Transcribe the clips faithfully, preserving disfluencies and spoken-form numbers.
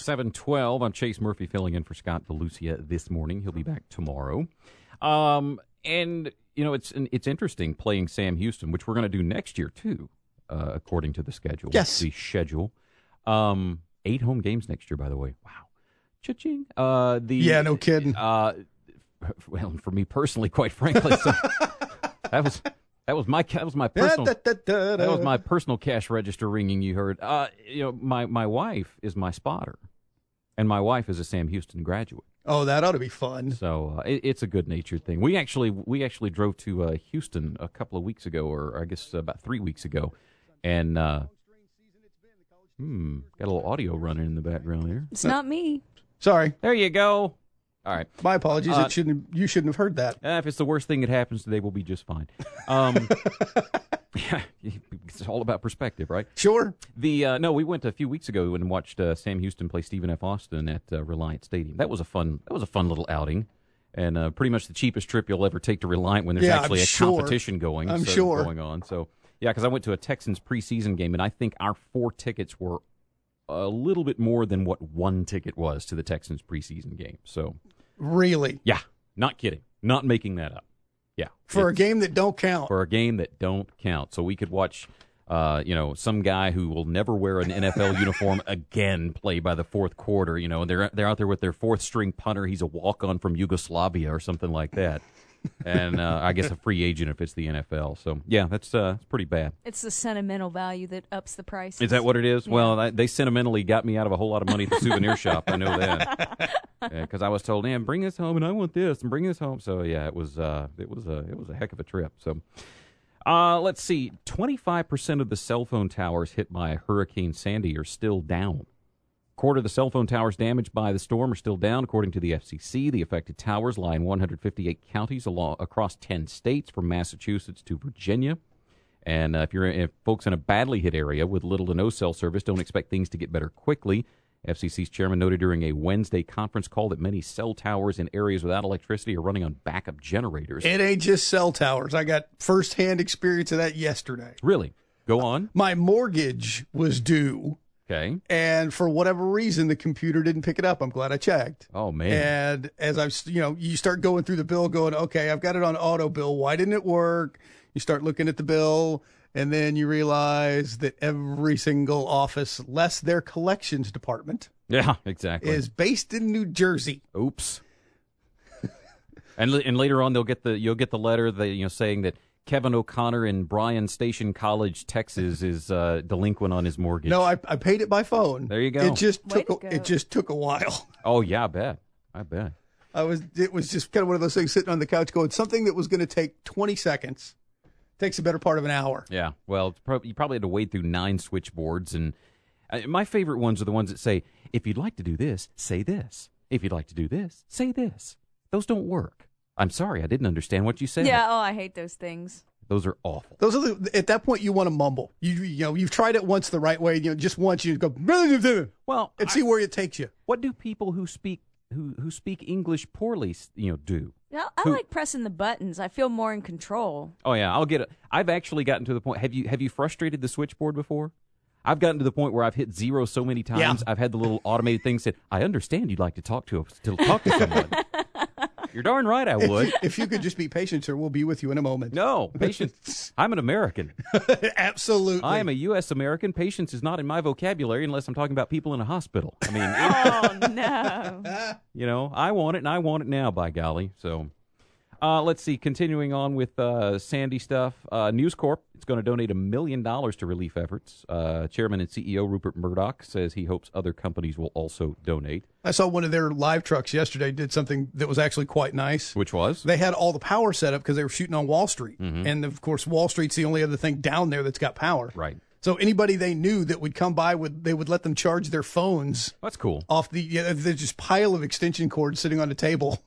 seven twelve. I'm Chase Murphy filling in for Scott DeLucia this morning. He'll be back tomorrow. Um, and, you know, it's it's interesting playing Sam Houston, which we're going to do next year, too, uh, according to the schedule. Yes. The schedule. Um, eight home games next year, by the way. Wow. Cha-ching. Uh, the, yeah, no kidding. Uh, well, for me personally, quite frankly, so that was... That was my that was my personal Da, da, da, da, da. that was my personal cash register ringing. You heard, uh, you know, my, my wife is my spotter, and my wife is a Sam Houston graduate. Oh, that ought to be fun. So uh, it, it's a good natured thing. We actually we actually drove to uh, Houston a couple of weeks ago, or I guess about three weeks ago, and uh, hmm, got a little audio running in the background there. It's not me. Sorry. There you go. All right. My apologies. Uh, it shouldn't. You shouldn't have heard that. Uh, if it's the worst thing that happens today, we'll be just fine. Um, yeah, it's all about perspective, right? Sure. The uh, no, we went a few weeks ago and watched uh, Sam Houston play Stephen F. Austin at uh, Reliant Stadium. That was a fun. That was a fun little outing, and uh, pretty much the cheapest trip you'll ever take to Reliant when there's Yeah, actually I'm a sure. competition going. I'm so, sure. going on. So yeah, because I went to a Texans preseason game, and I think our four tickets were a little bit more than what one ticket was to the Texans preseason game. So. Really? Yeah, not kidding. Not making that up. Yeah. For a It's- game that don't count. For a game that don't count. So we could watch, uh, you know, some guy who will never wear an N F L uniform again play by the fourth quarter. You know, they're they're out there with their fourth string punter. He's a walk-on from Yugoslavia or something like that. And uh, I guess a free agent if it's the N F L. So, yeah, that's uh, that's pretty bad. It's the sentimental value that ups the price. Is that what it is? Yeah. Well, I, they sentimentally got me out of a whole lot of money at the souvenir shop. I know that. Because I was told, man, bring this home, and I want this, and bring this home. So, yeah, it was uh, it was a it was a heck of a trip. So, uh, let's see. twenty-five percent of the cell phone towers hit by Hurricane Sandy are still down. Quarter of the cell phone towers damaged by the storm are still down, according to the F C C. The affected towers lie in one hundred fifty-eight counties along, across ten states, from Massachusetts to Virginia. And uh, if you're if folks in a badly hit area with little to no cell service, don't expect things to get better quickly. F C C's chairman noted during a Wednesday conference call that many cell towers in areas without electricity are running on backup generators. It ain't just cell towers. I got firsthand experience of that yesterday. Really? Go on. My mortgage was due. Okay. And for whatever reason, the computer didn't pick it up. I'm glad I checked. Oh, man. And as I've, you know, you start going through the bill going, okay, I've got it on auto bill. Why didn't it work? You start looking at the bill, and then you realize that every single office, less their collections department, Yeah, exactly. is based in New Jersey. Oops. and and later on, they'll get the you'll get the letter that you know saying that Kevin O'Connor in Bryan Station College, Texas, is uh, delinquent on his mortgage. No, I, I paid it by phone. There you go. It just Way took to a, go. it just took a while. Oh yeah, I bet. I bet. I was it was just kind of one of those things sitting on the couch going something that was going to take twenty seconds takes a better part of an hour. Yeah. Well, it's prob- you probably had to wade through nine switchboards, and uh, my favorite ones are the ones that say, "If you'd like to do this, say this. If you'd like to do this, say this." Those don't work. I'm sorry, I didn't understand what you said. Yeah, oh, I hate those things. Those are awful. Those are the, at that point you want to mumble. You you know you've tried it once the right way. You know just once you go Well, and see where it takes you. what do people who speak who who speak English poorly, you know, do? No, I Who- like pressing the buttons. I feel more in control. Oh yeah, I'll get it. I've actually gotten to the point. Have you have you frustrated the switchboard before? I've gotten to the point where I've hit zero so many times. Yeah. I've had the little automated thing said, "I understand you'd like to talk to to talk to someone." You're darn right, I would. If you could just be patient, sir, we'll be with you in a moment. No, patience. I'm an American. Absolutely. I am a U S American. Patience is not in my vocabulary unless I'm talking about people in a hospital. I mean, Oh, no. you know, I want it, and I want it now, by golly. So, uh, let's see. Continuing on with uh, Sandy stuff, uh, News Corp is going to donate a million dollars to relief efforts. Uh, Chairman and C E O Rupert Murdoch says he hopes other companies will also donate. I saw one of their live trucks yesterday did something that was actually quite nice. Which was? They had all the power set up because they were shooting on Wall Street. Mm-hmm. And, of course, Wall Street's the only other thing down there that's got power. Right. So anybody they knew that would come by, would they would let them charge their phones That's cool. off the yeah, there's just pile of extension cords sitting on the table.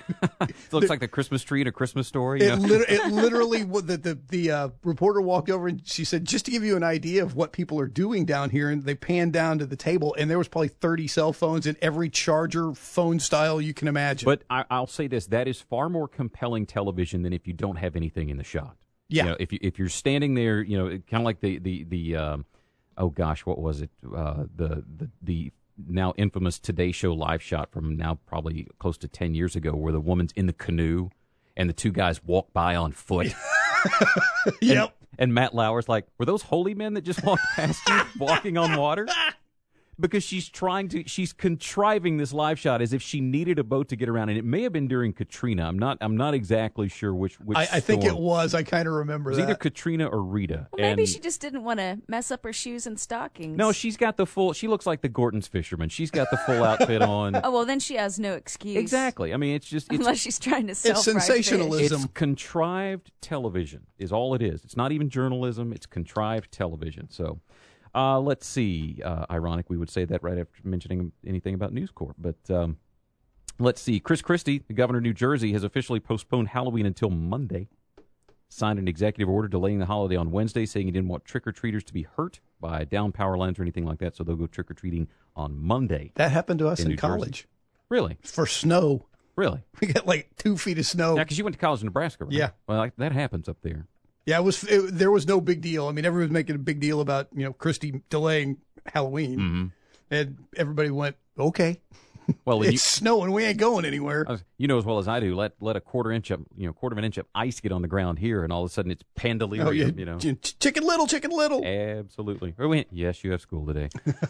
It looks like the Christmas tree in a Christmas story. You It, know? lit- it literally, the the, the uh, reporter walked over and she said, just to give you an idea of what people are doing down here, and they panned down to the table, and there was probably thirty cell phones in every charger phone style you can imagine. But I, I'll say this: that is far more compelling television than if you don't have anything in the shot. Yeah. You know, if you if you're standing there, you know, kind of like the the the um, oh gosh, what was it? Uh, the the the now infamous Today Show live shot from now probably close to ten years ago where the woman's in the canoe and the two guys walk by on foot. Yep. And, and Matt Lauer's like, were those holy men that just walked past you walking on water? Because she's trying to, she's contriving this live shot as if she needed a boat to get around, and it may have been during Katrina. I'm not, I'm not exactly sure which. which I, I think storm. it was. I kind of remember It was that. either Katrina or Rita. Well, maybe and she just didn't want to mess up her shoes and stockings. no, she's got the full. She looks like the Gorton's fisherman. She's got the full outfit on. Oh, well, then she has no excuse. Exactly. I mean, it's just it's, Unless she's trying to sell It's fried fish. sensationalism. it's contrived television is all it is. It's not even journalism. It's contrived television. So. Uh, let's see. Uh, ironic, we would say that right after mentioning anything about News Corp. But um, let's see. Chris Christie, the governor of New Jersey, has officially postponed Halloween until Monday. Signed an executive order delaying the holiday on Wednesday, saying he didn't want trick-or-treaters to be hurt by down power lines or anything like that, so they'll go trick-or-treating on Monday. That happened to us In in, New Jersey. college Really? for snow. Really? We got like two feet of snow. Yeah, because you went to college in Nebraska, right? Yeah. Well, like, that happens up there. Yeah, it was. It, there was no big deal. I mean, everyone was making a big deal about you know Christie delaying Halloween, Mm-hmm. and everybody went, "Okay, Well, and it's you, snowing. We ain't going anywhere." Uh, you know as well as I do. Let let a quarter inch of you know quarter of an inch of ice get on the ground here, and all of a sudden it's pandalirium. Oh, yeah, You know, Ch- chicken little, chicken little. absolutely. Or we, yes, you have school today.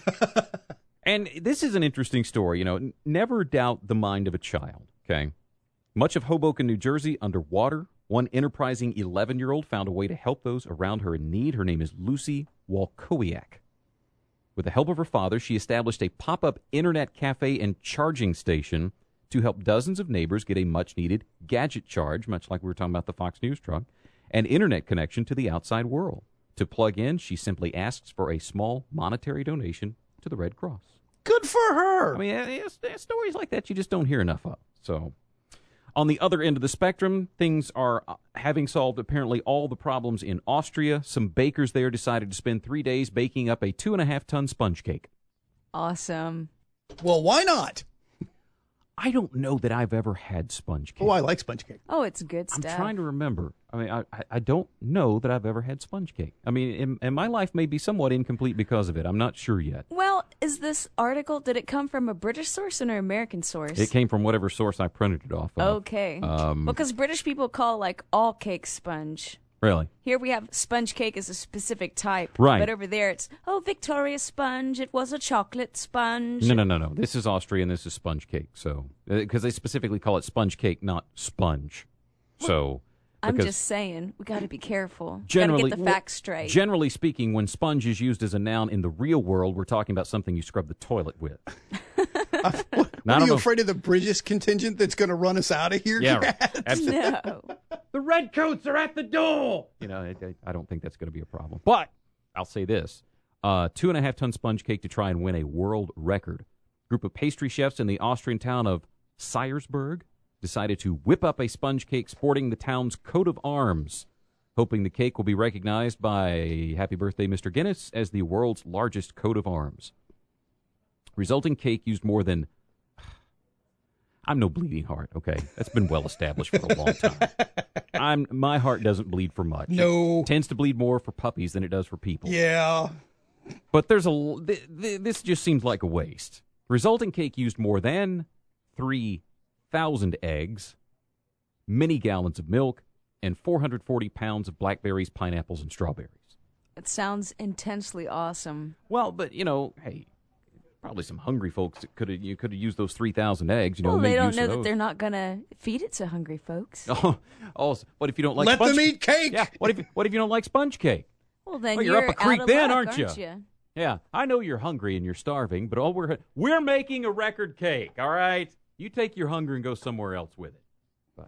And this is an interesting story. You know, n- never doubt the mind of a child. Okay, much of Hoboken, New Jersey, underwater. One enterprising eleven-year-old found a way to help those around her in need. Her name is Lucy Walkowiak. With the help of her father, she established a pop-up internet cafe and charging station to help dozens of neighbors get a much-needed gadget charge, much like we were talking about the Fox News truck, and internet connection to the outside world. To plug in, she simply asks for a small monetary donation to the Red Cross. Good for her. I mean, it's, it's stories like that you just don't hear enough of. So, on the other end of the spectrum, things are uh, having solved apparently all the problems in Austria. Some bakers there decided to spend three days baking up a two and a half ton sponge cake. Awesome. well, why not? I don't know that I've ever had sponge cake. Oh, I like sponge cake. Oh, it's good I'm stuff. trying to remember. I mean, I, I- I don't know that I've ever had sponge cake. I mean, and, and my life may be somewhat incomplete because of it. I'm not sure yet. Well, is this article, did it come from a British source or an American source? It came from whatever source I printed it off of. Okay. Um, because British people call like all cake sponge. Really? Here we have sponge cake as a specific type. Right. But over there it's, oh, Victoria sponge. It was a chocolate sponge. No, no, no, no. This is Austrian. This is sponge cake. So, because they specifically call it sponge cake, not sponge. So, I'm because just saying, we got to be careful. generally, got to get the facts straight. Generally speaking, when sponge is used as a noun in the real world, we're talking about something you scrub the toilet with. Now, I Are don't you know- afraid of the British contingent that's going to run us out of here? Yeah, right. Kat? Absolutely. No. The redcoats are at the door. You know, I, I- I don't think that's going to be a problem. But I'll say this: uh, two and a half ton sponge cake to try and win a world record. Group of pastry chefs in the Austrian town of Seyersburg decided to whip up a sponge cake sporting the town's coat of arms, hoping the cake will be recognized by Happy Birthday, Mister Guinness, as the world's largest coat of arms. Resulting cake used more than. I'm no bleeding heart, okay? That's been well established for a long time. I'm my heart doesn't bleed for much. No. It tends to bleed more for puppies than it does for people. Yeah. But there's a th- th- this just seems like a waste. Resulting cake used more than three thousand eggs, many gallons of milk, and four hundred forty pounds of blackberries, pineapples, and strawberries. It sounds intensely awesome. Well, but you know, hey, probably some hungry folks that could have you could have used those three thousand eggs. You know, well, they made don't use know of that those. they're not going to feed it to hungry folks. Oh, oh, what if you don't like Let sponge them eat cake. Yeah, what if what if you don't like sponge cake? Well, then Well, you're, you're up a creek out of then, luck, aren't ya? you? Yeah, I know you're hungry and you're starving, but all we're we're making a record cake. All right, you take your hunger and go somewhere else with it. But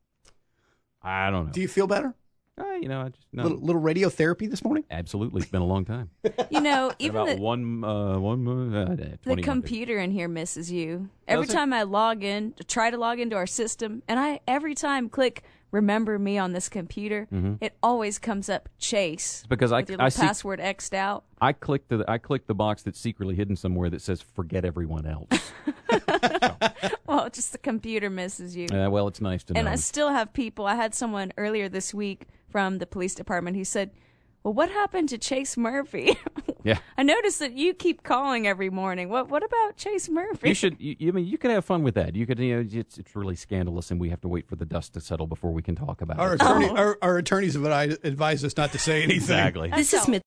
I don't know. Do you feel better? Uh, you know, I just no. Little, little radiotherapy this morning? Absolutely, it's been a long time. You know, Been even about the, one uh, one uh, the twenty computer in here misses you. Every Does it? time I log in, to try to log into our system, and I every time click remember me on this computer, it always comes up Chase because I with your I little see password X'd out. I clicked the I clicked the box that's secretly hidden somewhere that says forget everyone else. Well, just the computer misses you. uh, well, it's nice to know. And I still have people. I had someone earlier this week from the police department who said, well, what happened to Chase Murphy? Yeah. I noticed that you keep calling every morning. What What about Chase Murphy? You should. You, I mean, you could have fun with that. You could. You know, it's it's really scandalous, and we have to wait for the dust to settle before we can talk about Our it. attorney, our, our attorneys have advised us not to say anything. Exactly. This is Smith.